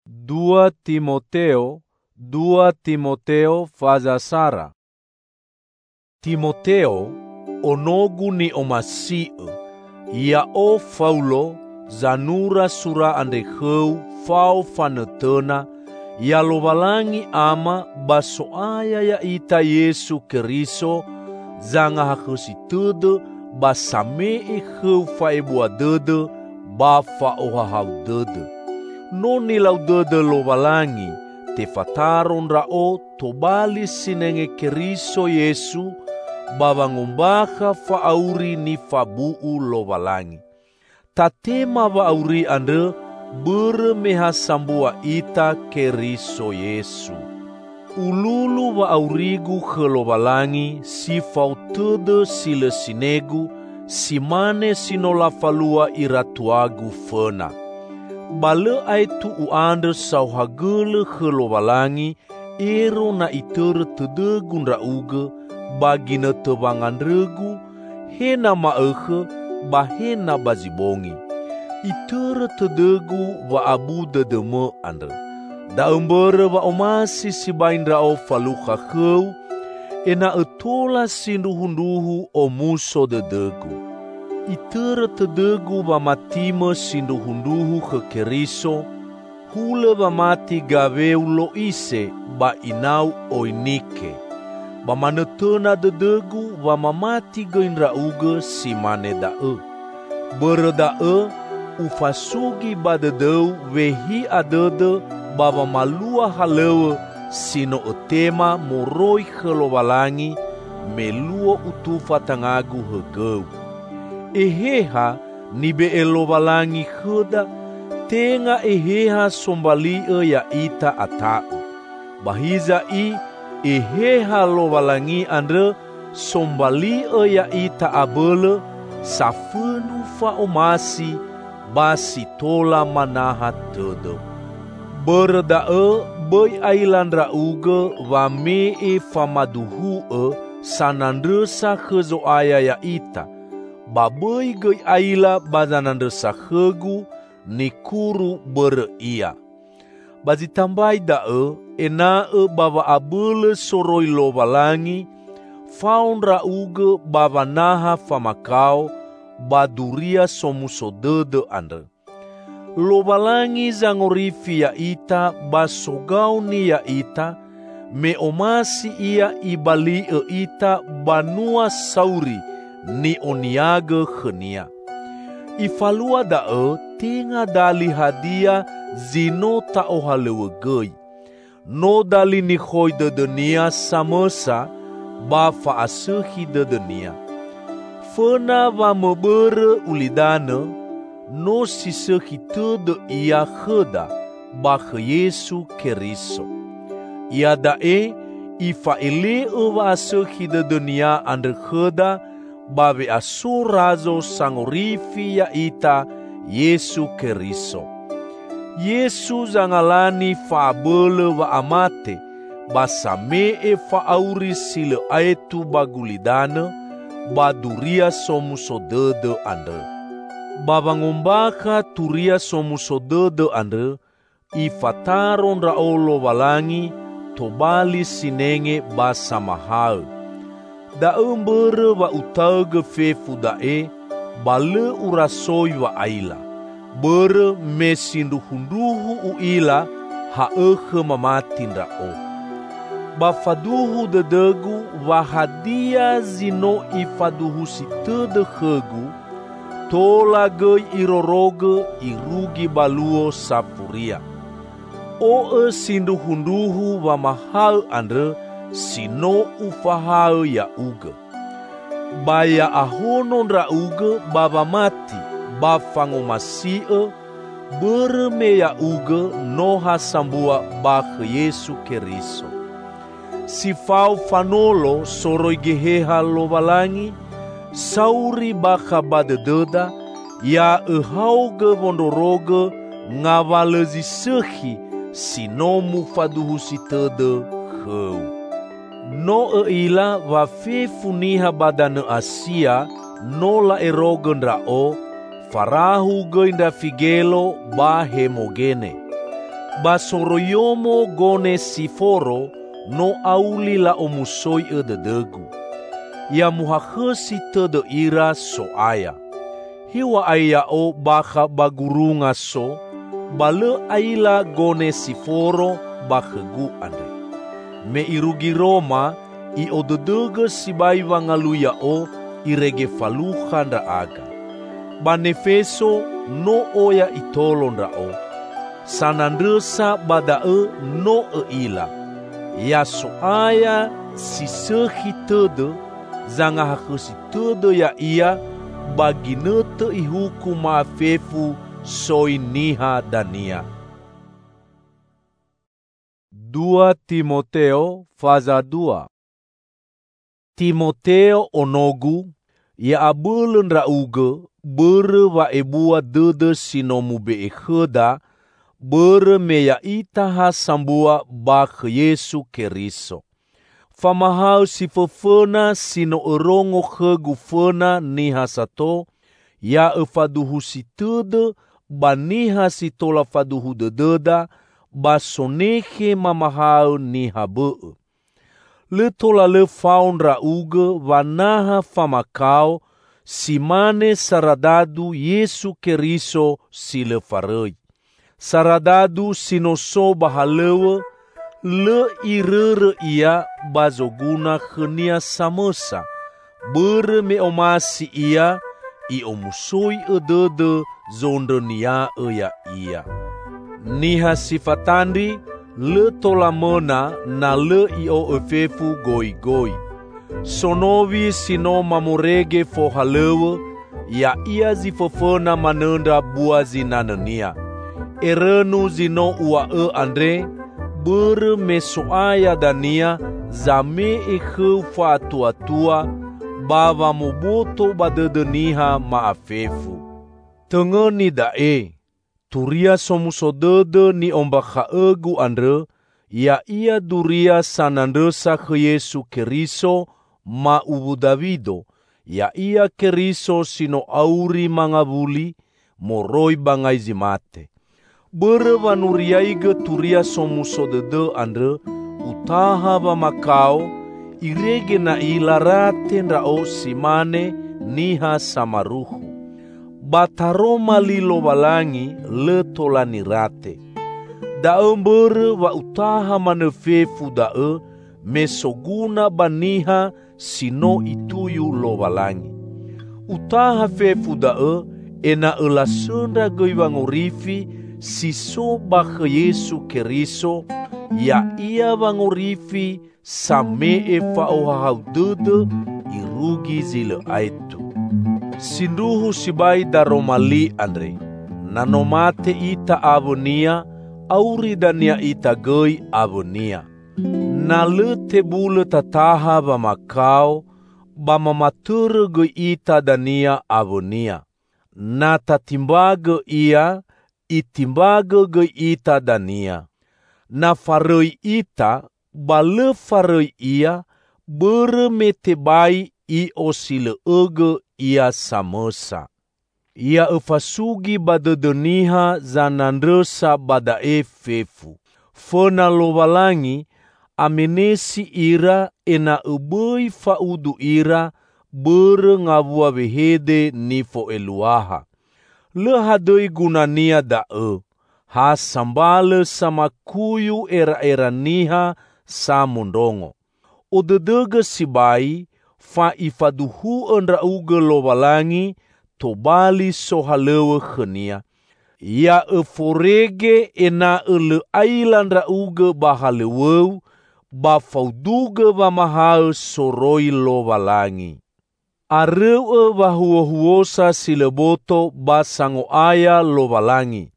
2 Timoteo fazasara. Timoteo, onogu ni omasiu, ia o Paulo, zanura sura andeheu fau fanetena, ia lovalangi ama basoaya ya ita Yesu Keriso, zanga hakusitude basamee heu faebua dede, ba faohahau dede. No nilau dede lovalangi, te fataron rao tobali sinenge Keriso Yesu, babangombaha faauri ni fabuu lovalangi. Tatema vaauri ande beremeha sambua ita Keriso Yesu. Ululu vaaurigu helovalangi si fautede sile sinegu, simane sinolafalua iratuagu fena. Bale aitu uande sauhagele helovalangi, ero na itere tedegu nrauge, bagina tebangandregu, hena maehe, bahena bazibongi. Itere tedegu wa abu dedeme ande. Da embere wa omasi si baindrao faluka heu, ena etola sinduhunduhu o muso dedegu. Itere tedegu wa matime sinduhunduhu ke Keriso, hule wa mati gaveu lo ise ba inau oinike. Ba manetena dedegu wa mamati geinrauge si mane dae. Bere dae ufasugi ba dedeu wehi adede baba malua halewe sino etema moroi helovalangi melua utufa tangagu hegeu. Eheha nibe elovalangi heda tenga eheha sombalie ya ita atau. Bahiza i eheha lovalangi andre sombalie ya ita abele safenu fa omasi basi tola manaha tede. Berdae bei ailandra uge wa mee famaduhue sanandresa hezoaya ya ita. Babei gei aila bazanandresa hegu nikuru bere ia. Bazitambai dae enae bava abele soroi lovalangi, faundra uge bava naha famakau, baduria somusodede ande. Lovalangi zangorifi ya ita basogauni ya ita, me omasi ia ibali ita banua sauri ni oniage khenia. Ifalua dae tenga dali hadia zino ta ohalewegei. No dali ni khoi de dunia samesa ba fa asehi de dunia. Fena va mebere ulidane no sisehi tede ia heda ba Yesu Keriso. Ia dae ifa ele va asehi de dunia andre heda babe asurazo sangorifi ya ita Yesu Keriso. Yesu zangalani faabele wa amate, basamee faauri sile aetu bagulidane, baduria somusodede ande. Babangombaka turia somusodede ande, ifataron raolo valangi, tobali sinenge basamahal. Da embere wa utauge fefu dae, bale urasoi wa aila. Bere mesinduhunduhu uila haehe mamatindrao. Bafaduhu dedegu wahadia zino ifaduhu sitede hegu, tola gei iroroge irugi baluo sapuria. O sinduhunduhu wa mahal andre sino ufahal ya uge. Baya ahonon ra uge baba mati, bafangomasie, bereme ya uge noha sambua bah Yesu Keriso. Sifau fanolo soroi geheha lovalangi, sauri baka badededa, ya ehauge vondoroge ngavalezi sehi sinomu faduhusitede heu. No eila va fefuniha badane Asia no la erogen rao, farahu geinda figelo ba hemogene. Basoroyomo gone siforo no auli la omusoi ededegu. Ya muhakhesi tede ira soaya. Hiwa aya o baka bagurunga so, bale aila gone siforo bakhegu ande. Me irugi Roma i odedege sibai wangaluya o irege faluhanda aga. Banefeso no oya itolondra o. Sanandresa badae no ila. Ya soaya si sehi tede zanga hakusi tede ya ia baginete ihuku maafefu soi niha dania. 2 Timoteo faza 2. Timoteo onogu ya abulen rauge bere wa ebua dede sinomu be ekheda bere meya itaha sambua bak Yesu Keriso. Famahau si fefena sino erongo khegu fena niha sato ya efaduhu si tede baniha si tola faduhu dededa basonehe mamahau niha bee. Le tola le faundra uge vanaha famakau simane saradadu Yesu Keriso si le farei. Saradadu sinoso bahalewe le irere ia bazoguna khenia samesa bere me omasi ia i omusoi edede zondenia eya ia. Niha sifatandi le tolamona na le i o efefu goi-goi. Sonovi sino mamorege fohalewe ya ia zifofona manenda bua zinanania. Erenu zino ua andre bere mesoaya dania zame ekhe fa tua bava moboto badedeniha maafefu. Tengeni dae turia somusodede ni ombakha egu andre ya ia duria sanandesa ke Yesu Keriso ma ubu Davido ya ia Keriso sino auri mangavuli moroi bangai zimate. Bere vanuriaige turia somusodede andre utaha va makao irege na ilarate nrao simane niha samaruhu. Bataroma lilo balangi le tolanirate. Dae mbere wa utaha manefefu dae mesoguna baniha sino ituyu lo balangi. Utaha fefu dae ena elasenda goivangorifi siso bakhe Yesu Keriso ya ia vangorifi samee faohahaudede irugi zile aitu. Sinduhu sibai daromali andre nanomate ita avonia auri dania ita goi avonia. Na le tebule tataha bamakao bamamatere goi ita dania avonia. Na tatimbage ia itimbage goi ita dania. Na farei ita bale farei ia bere metebai i osile ege ia samesa. Ia efasugi badedeniha zanandresa badae fefu. Fena lovalangi amenesi ira ena ebei faudu ira bere ngavua vehede nifo eluaha. Le hadoi gunania dae. Ha sambale sama kuyu era niha sa mundongo. Odedege sibai fa ifaduhu endra uge lovalangi tobali sohalewe khenia. Ya eforege ena ele ailandra uge bahaleweu bafauduge vamahal soroi lovalangi. Areu vahuohuosa sileboto basango aya lovalangi.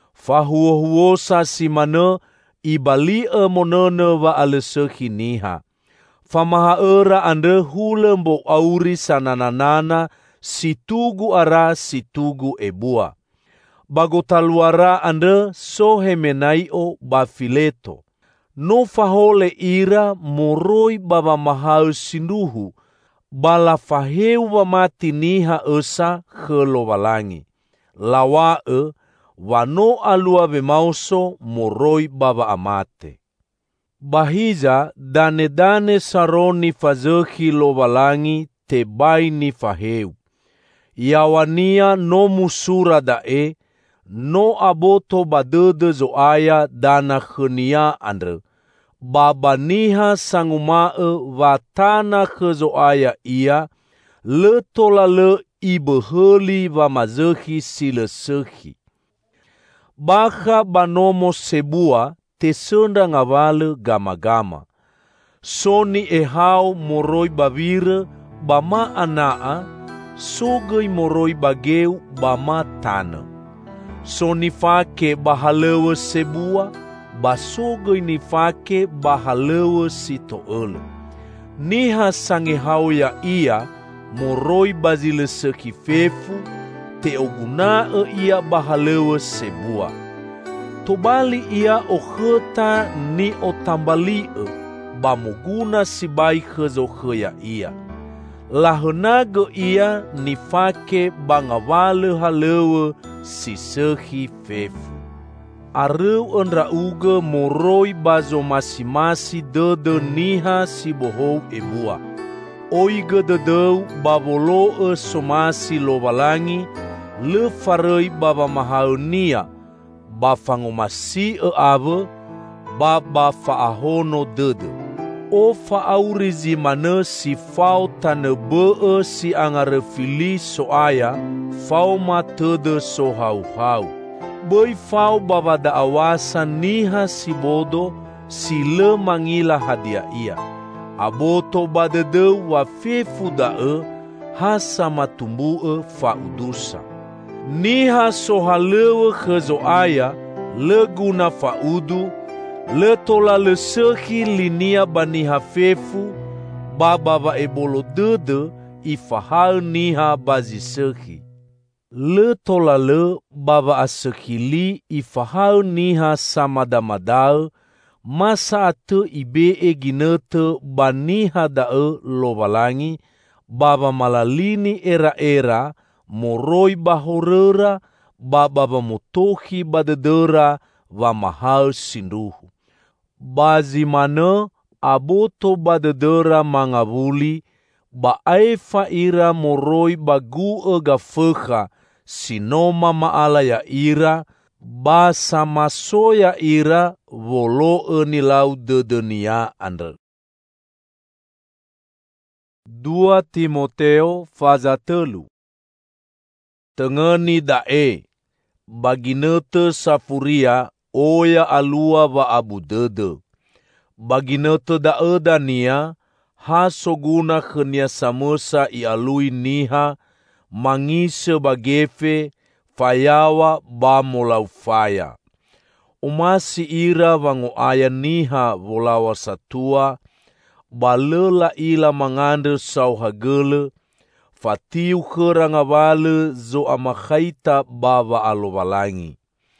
Fahuohuosa simane ibali monene va alesehi niha. Famahaera ande hulembo auri sananana situgu ara situgu ebua. Bagotaluara ande sohemenaio bafileto. No fahole ira moroi baba mahal sinduhu. Bala faheu mati niha esa helovalangi. Lawae wano alua bemauso moroi baba amate. Bahiza dane-dane saroni fazekhi lovalangi te bai ni faheu. Yawania no musura dae, no aboto badede zoaya dana khenia andre. Baba niha sangumae watana khezoaya ia, le tola le ibeheli wa mazekhi sile sekhi. Baha banomo sebua te senda ngavale gama-gama. Soni ehau moroi bavire bama anaa, sogei moroi bageu bama tana. Soni fake bahalewe sebua, basogei ni fake bahalewe sitoele. Niha sangehau ya ia, moroi bazile seki fefu, te ogunae ia bahalewe sebua. Tobali ia okheta ni otambalie, bamuguna sibai khezokhea ia. Lahenage ia ni fake bangavale halewe si sekhi fefu. Areu enrauge moroi bazo masi-masi dede niha si bohou ebua. Oige dedeu baboloe somasi lovalangi, le farei baba mahaunia, bafangomasi ave, baba faahono dede. O faaurizi mane si fau tanebee si angarefili soaya, fau matede so hau-hau. Boi fau baba daawasa niha si bodo, si le mangila hadia ia. Aboto badedeu wa fefu dae, hasa matumbue faudusa. Niha sohalewe khezoaya, le guna faudu, le tola le sekhi linia baniha fefu, baba va ebolo dede, ifahal niha bazi sekhi. Le tola le baba asekili ifahal niha samadamadae, masa ate ibe eginete baniha dae lovalangi, baba malalini era-era, moroi bahorera, baba bamotohi badedera, wa mahal sinduhu. Bazi mane aboto badedera mangavuli, bae faira moroi bagu gafeha, sinoma maala ya ira, ba sama soya ira volo nilau dedenia andre. 2 Timoteo fazatelu. Tengeni dae, baginete safuria oya alua wa abu dede. Baginete dae dania, ha soguna khenia samosa ialui niha, mangise bagefe, fayawa ba molau faya. Umasi ira wango aya niha volawa satua, balela ila mangande sau hagele, fatiu kherangavale zo amakhaita bava alovalangi.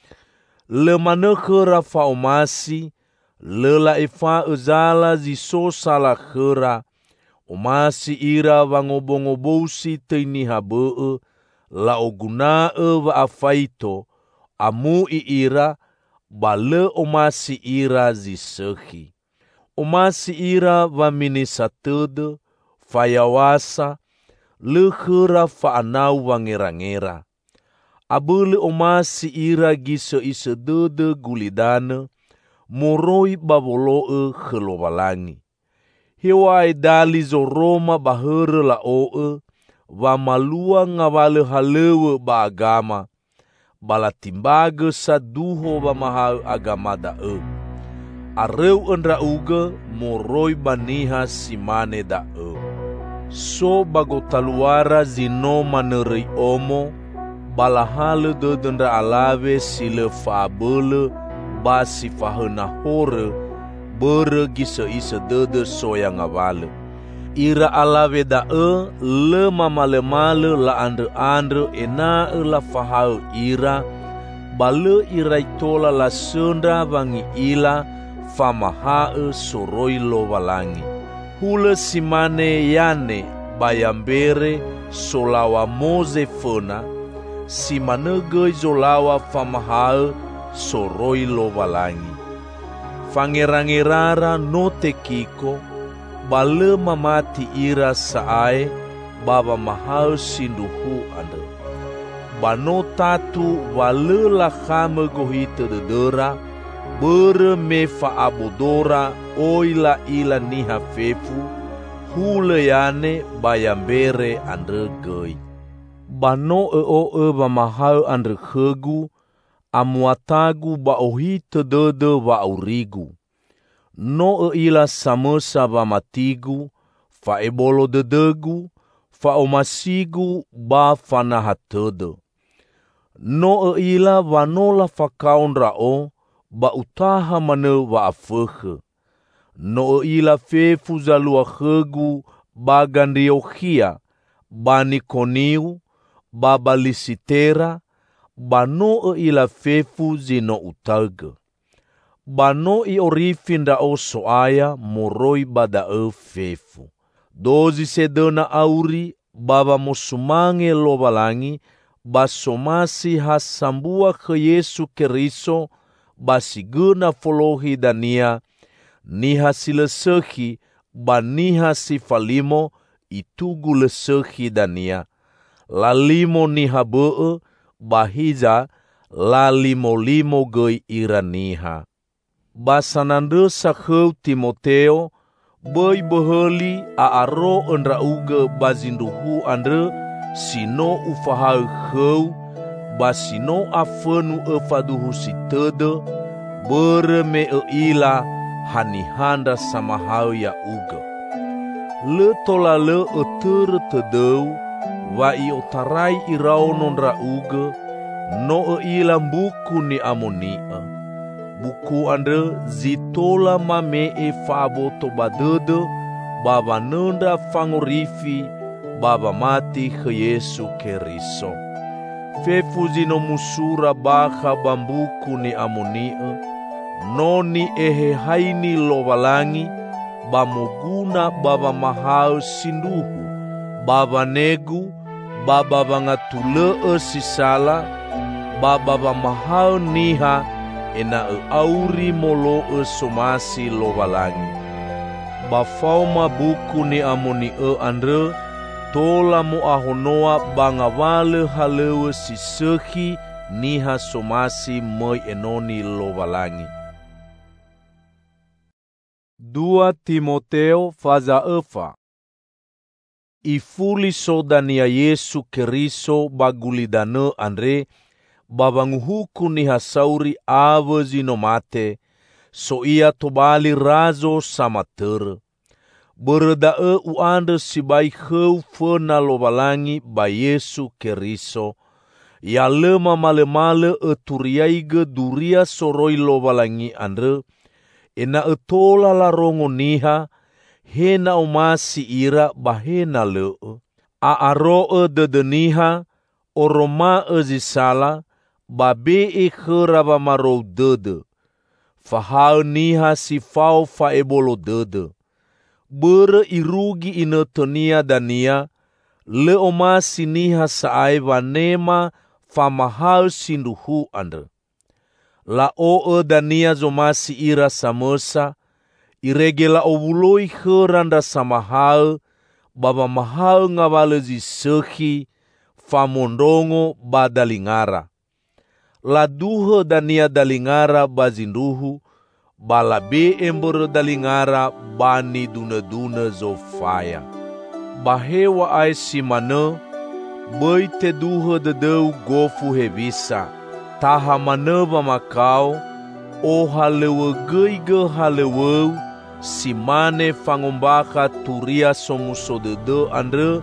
Le mane khera fa umasi, lela efa uzala ziso sala khera, umasi ira vangobongobousi teini habee, la ogunae va afaito, amu ira, bale umasi ira zisekhi. Umasi ira va minisatede, fayawasa, le khera fa anau vangera-ngera. Abele umasi ira gise isedede gulidane, moroi bavoloe khelovalangi. Hewai dali zoroma bahere la oe, wa malua ngavale halewe ba agama, balatimbage saduho wa mahal agama dae. Areu enrauge moroi baniha simane dae. So bagotaluara zino manerei omo, balahale dedendra alave sile faabele basi fahena hore, bere gise ise dede soya ngavale. Ira alave dae le mamale-male la andre-andre ena la fahau ira, bale iraitola la senda vangi ila famahae soroi lovalangi. Hule simane yane bayambere solawa moze fena, si manegei zolawa famahal soroi lovalangi. Fangerang-ngerara no tekiko, bale mamati ira saai, baba mahal sinduhu ande. Bano tatu bale lakame gohite dedera, bere me faabodora oila ila niha fefu, huleyane bayambere andre gei. Bano ba mahal andre hegu, amuatagu ba ohite dede ba aurigu. No ila samesa ba matigu, fa ebolo dedegu, fa omasigu ba fanahatede. No ila vanola fakaun rao, ba utaha mane wa afehe. No ila fefu zalua hegu, ba Gandiochia, ba Nikoniu, ba Balisitera, ba no ila fefu zino utaga. Ba no i orifin rao soaya moroi bada fefu. Dozi sedena auri, baba mosumange lovalangi, basomasi hasambua ke Yesu Keriso, basiguna folohi dania, niha silesehi, baniha sifalimo, itugu lesehi dania. Lalimo niha bee, bahiza, lalimo-limo gei iraniha. Basanande sakheu Timoteo, boi beheli aaro enrauge bazinduhu andre, sino ufahau kheu, basino afenu efaduhu sitede, bere me ila hanihanda samahau ya uga. Le tola le etere tedeu, wa iotarai irau nondra uga, no ila buku ni amonia. Buku andre zitola mame fabo tobadede, baba nenda fangorifi, baba mati ke Yesu Keriso. Fefu zino musura baha bambuku ni amonia, noni ehe haini lovalangi, bamoguna baba mahal sinduhu, baba negu, baba bangatule sisala, baba bamahal niha, ena auri molo somasi lovalangi. Bafauma buku ni amoni andre, tola mo ahonoa bangawale halewe sisehi niha somasi moi enoni lovalangi. 2 Timoteo faza efa. Ifuli sodania Yesu Keriso bagulidane andre, babanguhuku niha sauri ave zinomate, so ia tobali razo samater. Berdae uande sibai heu fena lovalangi ba Yesu Keriso, ya lema male-male eturiaige duria soroi lovalangi andre, ena etola larongo niha, hena omasi ira bahena leo. Aaroe dedeniha, oroma zisala, babe kheraba marou dede. Fahal niha sifau faebolo dede. Bere irugi inetonia dania, le omasi niha saai vanema famahal sinduhu andre. La dania zomasi ira samosa, iregela ovuloi kheranda samahal, baba mahal ngawale zisehi, famondongo badalingara. La duhe dania dalingara bazinduhu, balabe embere dalingara bani dune-dune zofaya. Bahewa ai simane, boi te duhe dedeu gofu hevisa, taha maneva makau, o halewe geige haleweu, simane fangombaka turia somusodede andre,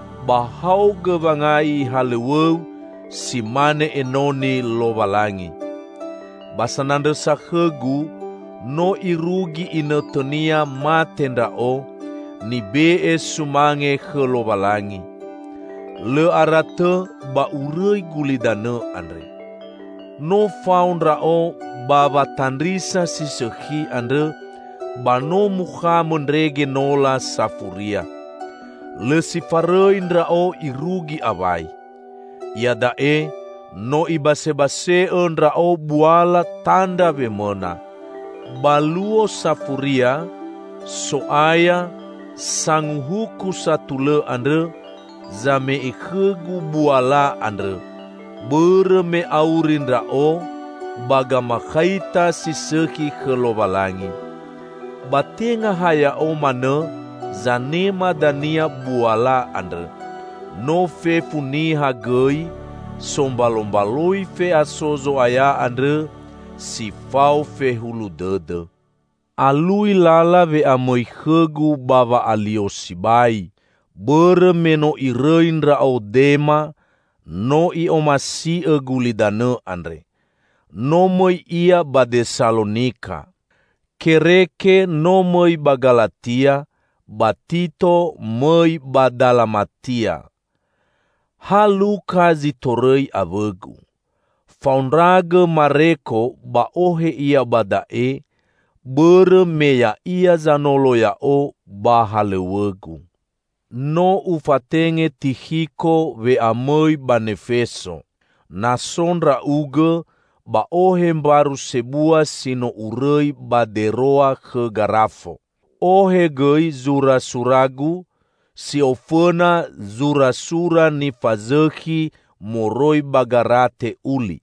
bahau gevangai haleweu, simane enoni lovalangi. Basanande sakhegu, no irugi inetonia matendao, ni bee sumange lovalangi. Le arate ba urei gulidane andre. No faundrao baba tandrisa sisehi andre, bano muha menrege nola safuria. Le sifareindrao irugi awai. Ia dae no ibase-baseun rao buala tanda bemena. Baluo safuria soaya sanguhuku satule andre zame ikhegu buala andre. Bereme aurin rao baga makhaita siseki kelobalangi. Batenga haya o mana zanema dania buala andre. No fe funi hagei sombalombaloi fe asozo aya andre si fau fe hulu dede. Alui lala ve amoi khegu bava alio sibai. Beremeno irein rao dema no i omasi egulidane andre. No moi ia Badesalonika. Kereke no moi Bagalatia, Batito moi Badalamatia. Haluka zitorei avegu. Faunrage mareko baohe ia badae, beremeya ia zanoloya o bahalewegu. No ufatenge Tihiko ve amoi banefeso. Nasonra uge baohe baru sebua sino urei baderoa ke garafo. Ohe gei zura suragu, si ofena zura sura ni fazehi moroi bagarate uli.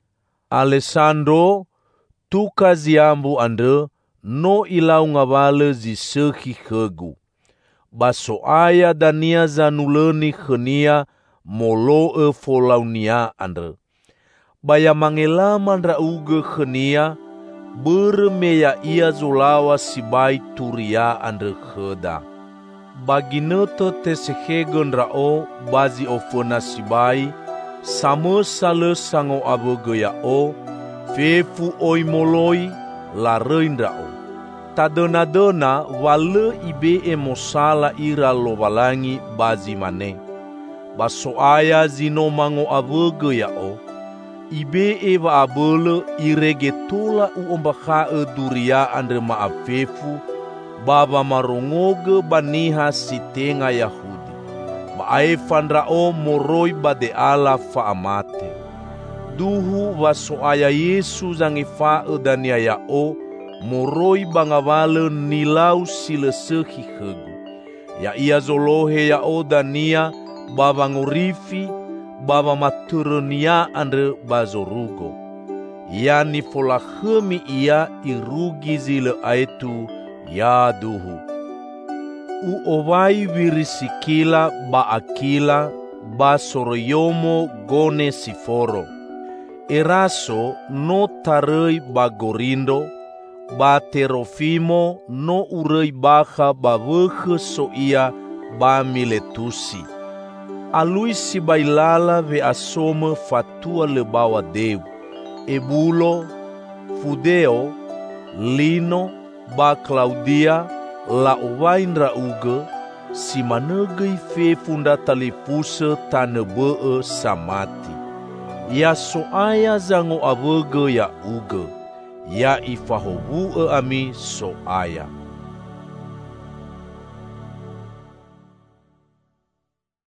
Alessandro, tu kaziambu ande, no ilau ngavale zisehi khegu. Baso aya dania zanuleni khenia molo folaunia ande. Baya mangelaman rauge khenia, beremeya ia zolawa sibai turia ande kheda. Baginoto tesehegen rao bazi ofena sibai, sama sale sango abogaya o, fefu oimoloi larein rao. Tadena-dena wale ibe emosala ira lobalangi bazi mane. Baso aya zino mango abogaya o, ibe eva abele iregetola uombaka duria andre maafefu, baba marongoge baniha sitenga Yahudi. Baefandra o moroi bade ala faamate. Duhu wasoaya Yesu zangifa edania ya o, moroi bangawale nilau silesehi hegu. Ya ia zolohe ya o dania baba ngorifi, baba maturunia andre bazorugo. Ya nifolahemi ia irugi zile aitu ya duhu. Uowai virisikila ba akila ba soroyomo gone siforo. Eraso no tarei ba gorindo, ba terofimo no urei baha ba vehe soia ba miletusi. Alui si bailala ve asome fatua lebawa deu. Ebulo, Fudeo, Lino, ba Claudia, la owain rauge, si manegei fe funda talipuse tanebee samati. Ya soaya zango avege ya uge, ya ifahobu ami soaya.